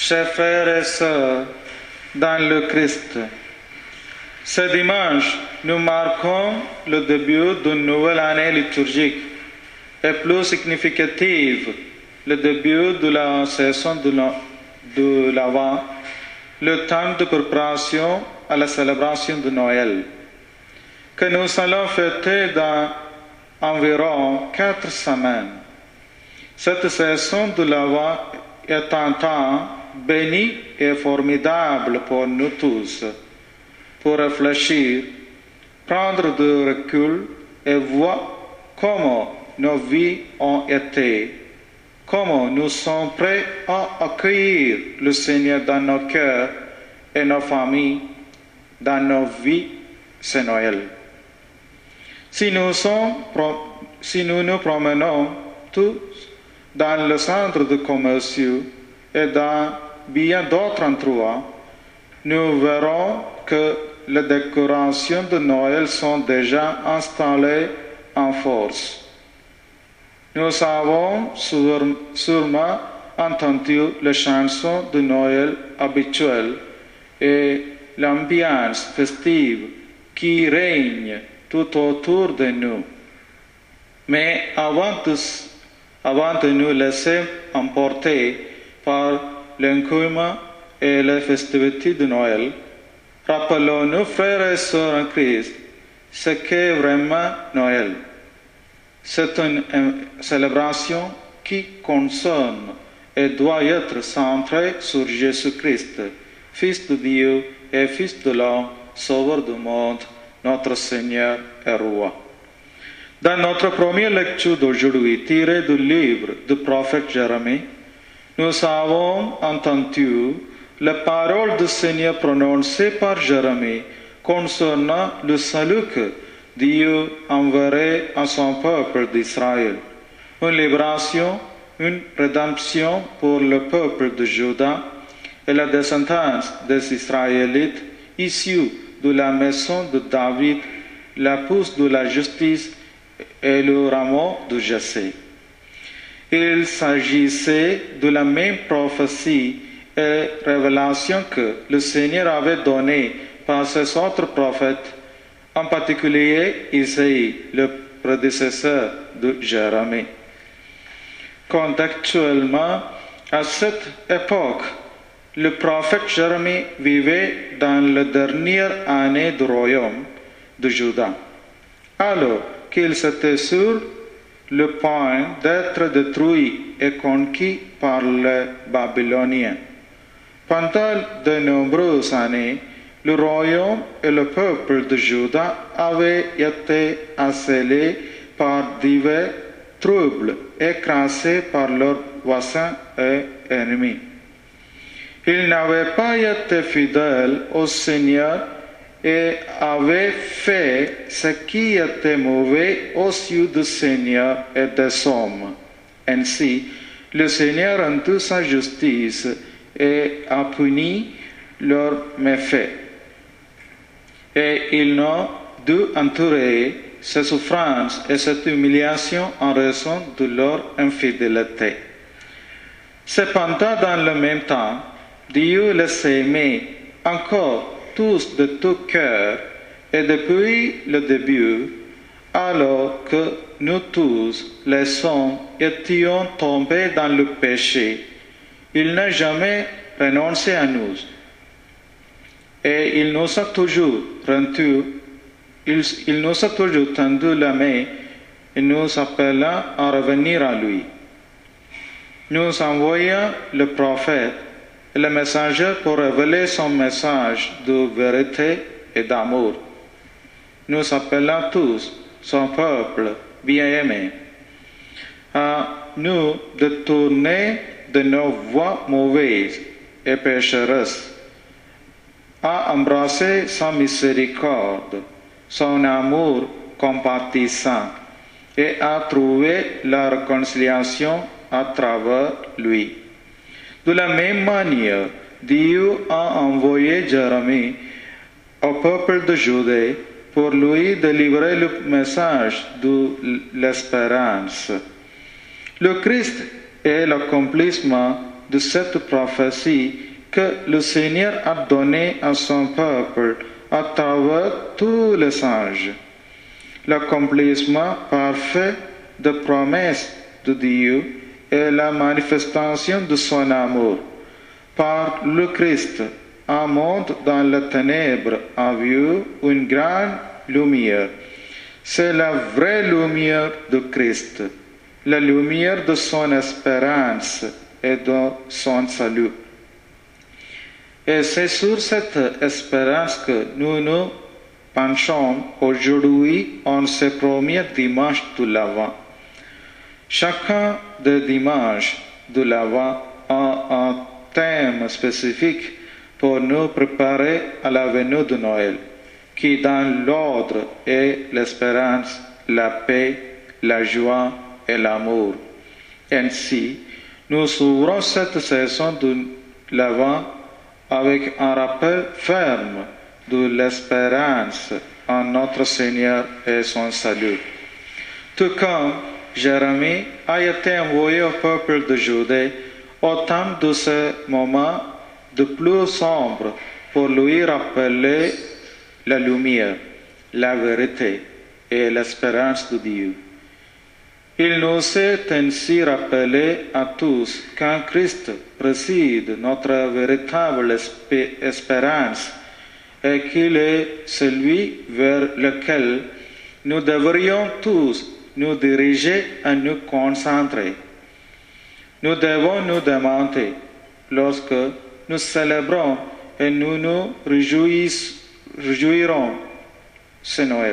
Chers frères et sœurs, dans le Christ, ce dimanche, nous marquons le début d'une nouvelle année liturgique et plus significative, le début de la saison de l'Avent, le temps de préparation à la célébration de Noël, que nous allons fêter dans environ 4 semaines. Cette saison de l'Avent est un temps béni et formidable pour nous tous, pour réfléchir, prendre du recul et voir comment nos vies ont été, comment nous sommes prêts à accueillir le Seigneur dans nos cœurs et nos familles, dans nos vies, c'est Noël. Si nous nous promenons tous dans le centre de commerce et dans bien d'autres endroits, nous verrons que les décorations de Noël sont déjà installées en force. Nous avons sûrement entendu les chansons de Noël habituelles et l'ambiance festive qui règne tout autour de nous. Mais avant de nous laisser emporter par l'engouement et les festivités de Noël, rappelons-nous, frères et sœurs en Christ, ce qu'est vraiment Noël. C'est une célébration qui concerne et doit être centrée sur Jésus-Christ, Fils de Dieu et Fils de l'homme, Sauveur du monde, notre Seigneur et Roi. Dans notre première lecture d'aujourd'hui, tirée du livre du prophète Jérémie, nous avons entendu les paroles du Seigneur prononcées par Jérémie concernant le salut que Dieu enverrait à son peuple d'Israël. Une libération, une rédemption pour le peuple de Juda et la descendance des Israélites issus de la maison de David, la pousse de la justice et le rameau de Jessé. Il s'agissait de la même prophétie et révélation que le Seigneur avait donnée par ses autres prophètes, en particulier Isaïe, le prédécesseur de Jérémie. Contextuellement, à cette époque, le prophète Jérémie vivait dans la dernière année du royaume de Juda, alors qu'il était sur le point d'être détruit et conquis par les Babyloniens. Pendant de nombreuses années, le royaume et le peuple de Juda avaient été assaillis par divers troubles, écrasés par leurs voisins et ennemis. Ils n'avaient pas été fidèles au Seigneur et avaient fait ce qui était mauvais aux yeux du Seigneur et des hommes. Ainsi, le Seigneur rendu sa justice et a puni leurs méfaits. Et ils n'ont dû endurer ces souffrances et cette humiliation en raison de leur infidélité. Cependant, dans le même temps, Dieu les aimait encore tous de tout cœur, et depuis le début, alors que nous tous, les hommes, étions tombés dans le péché, il n'a jamais renoncé à nous. Et il nous a toujours tendu la main et nous appelant à revenir à lui. Nous envoyons le prophète et le messager pour révéler son message de vérité et d'amour. Nous appelons tous son peuple bien-aimé à nous détourner de nos voies mauvaises et pécheresses, à embrasser sa miséricorde, son amour compatissant et à trouver la réconciliation à travers lui. De la même manière, Dieu a envoyé Jérémie au peuple de Judée pour lui délivrer le message de l'espérance. Le Christ est l'accomplissement de cette prophétie que le Seigneur a donnée à son peuple à travers tous les anges. L'accomplissement parfait de promesses de Dieu est la manifestation de son amour. Par le Christ, un monde dans la ténèbre a vu une grande lumière. C'est la vraie lumière de Christ, la lumière de son espérance et de son salut. Et c'est sur cette espérance que nous nous penchons aujourd'hui en ce premier dimanche de l'Avent. Chacun des dimanches de l'Avent a un thème spécifique pour nous préparer à la venue de Noël, qui dans l'ordre est l'espérance, la paix, la joie et l'amour. Ainsi, nous ouvrons cette saison de l'Avent avec un rappel ferme de l'espérance en notre Seigneur et son salut. Tout comme Jérémie a été envoyé au peuple de Judée au temps de ce moment de plus sombre pour lui rappeler la lumière, la vérité et l'espérance de Dieu. Il nous est ainsi rappelé à tous qu'en Christ réside notre véritable espérance et qu'il est celui vers lequel nous devrions tous nous diriger et nous concentrer. Nous devons nous demander, lorsque nous célébrons et nous nous réjouirons ce Noël,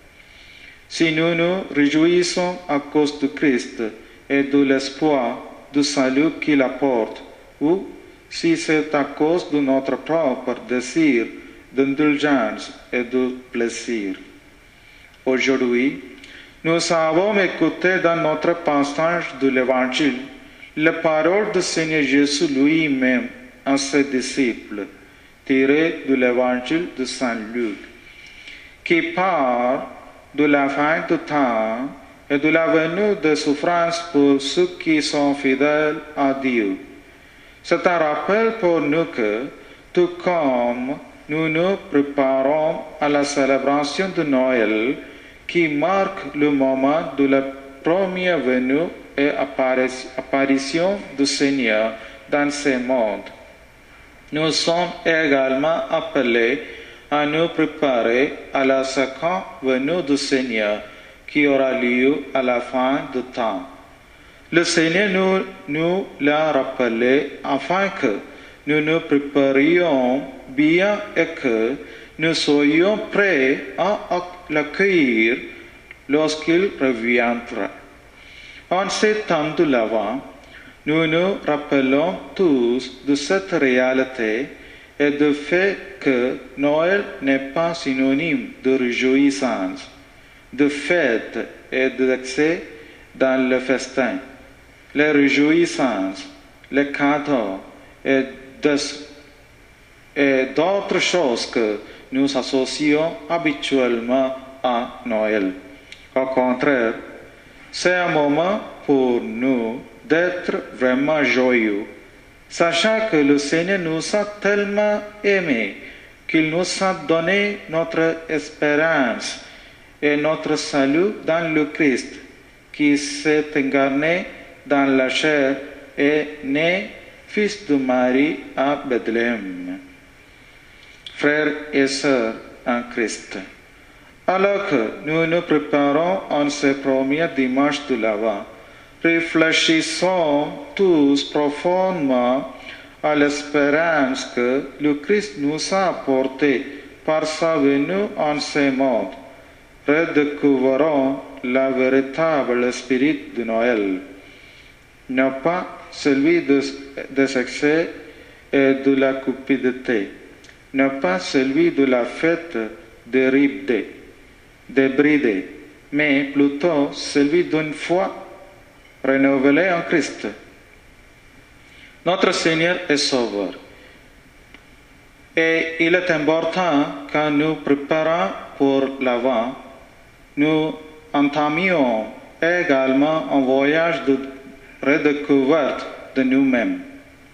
si nous nous réjouissons à cause de Christ et de l'espoir du salut qu'il apporte, ou si c'est à cause de notre propre désir d'indulgence et de plaisir. Aujourd'hui, nous avons écouté dans notre passage de l'Évangile les paroles du Seigneur Jésus lui-même à ses disciples, tirées de l'Évangile de Saint Luc, qui parle de la fin du temps et de la venue des souffrances pour ceux qui sont fidèles à Dieu. C'est un rappel pour nous que, tout comme nous nous préparons à la célébration de Noël, qui marque le moment de la première venue et apparition du Seigneur dans ce monde, nous sommes également appelés à nous préparer à la seconde venue du Seigneur qui aura lieu à la fin du temps. Le Seigneur nous l'a rappelé afin que nous nous préparions bien et que nous soyons prêts à l'accueillir lorsqu'il reviendra. En ces temps de l'Avent, nous nous rappelons tous de cette réalité et du fait que Noël n'est pas synonyme de réjouissance, de fête et d'excès dans le festin. Les réjouissances, les cadeaux et d'autres choses que nous associons habituellement à Noël. Au contraire, c'est un moment pour nous d'être vraiment joyeux, sachant que le Seigneur nous a tellement aimés qu'il nous a donné notre espérance et notre salut dans le Christ, qui s'est incarné dans la chair et né fils de Marie à Bethléem. Frères et sœurs en Christ, alors que nous nous préparons en ce premier dimanche de l'Avent, réfléchissons tous profondément à l'espérance que le Christ nous a apportée par sa venue en ce monde. Redécouvrons le véritable esprit de Noël, non pas celui des excès et de la cupidité, non pas celui de la fête débridée, mais plutôt celui d'une foi renouvelée en Christ. Notre Seigneur est Sauveur. Et il est important, quand nous préparons pour l'Avent, nous entamions également un voyage de redécouverte de nous-mêmes.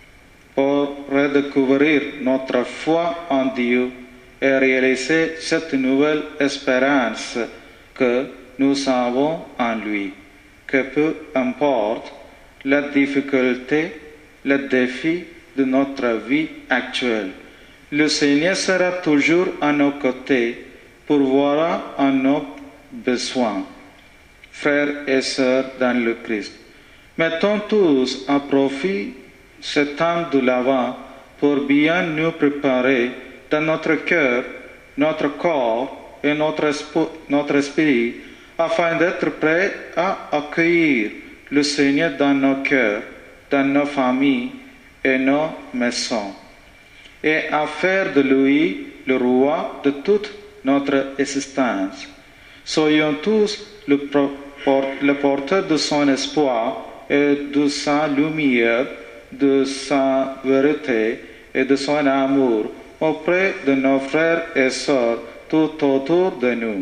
pour redécouvrir notre foi en Dieu et réaliser cette nouvelle espérance que nous avons en lui. Que peu importe la difficulté, le défi de notre vie actuelle, le Seigneur sera toujours à nos côtés pour voir à nos besoins. Frères et sœurs dans le Christ, mettons tous à profit ce temps de l'Avent pour bien nous préparer dans notre cœur, notre corps et notre esprit, afin d'être prêts à accueillir le Seigneur dans nos cœurs, dans nos familles et nos maisons, et à faire de lui le roi de toute notre existence. Soyons tous le porteur de son espoir et de sa lumière, de sa vérité et de son amour auprès de nos frères et sœurs tout autour de nous.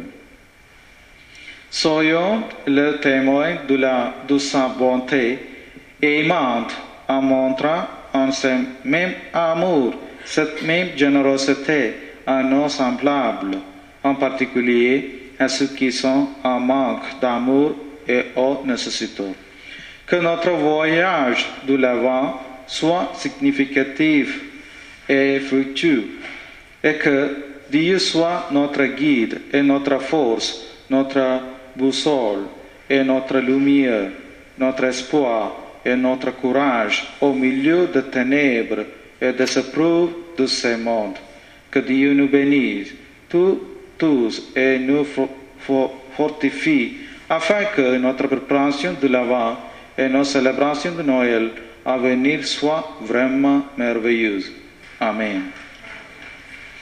Soyons le témoin de sa bonté aimante en montrant en ce même amour, cette même générosité à nos semblables, en particulier à ceux qui sont en manque d'amour et aux nécessiteux. Que notre voyage de l'Avent soit significatif et fructueux, et que Dieu soit notre guide et notre force, notre boussole et notre lumière, notre espoir et notre courage au milieu des ténèbres et des épreuves de ce monde. Que Dieu nous bénisse tous et nous fortifie, afin que notre préparation de l'Avent et nos célébrations de Noël à venir soient vraiment merveilleuses. Amen.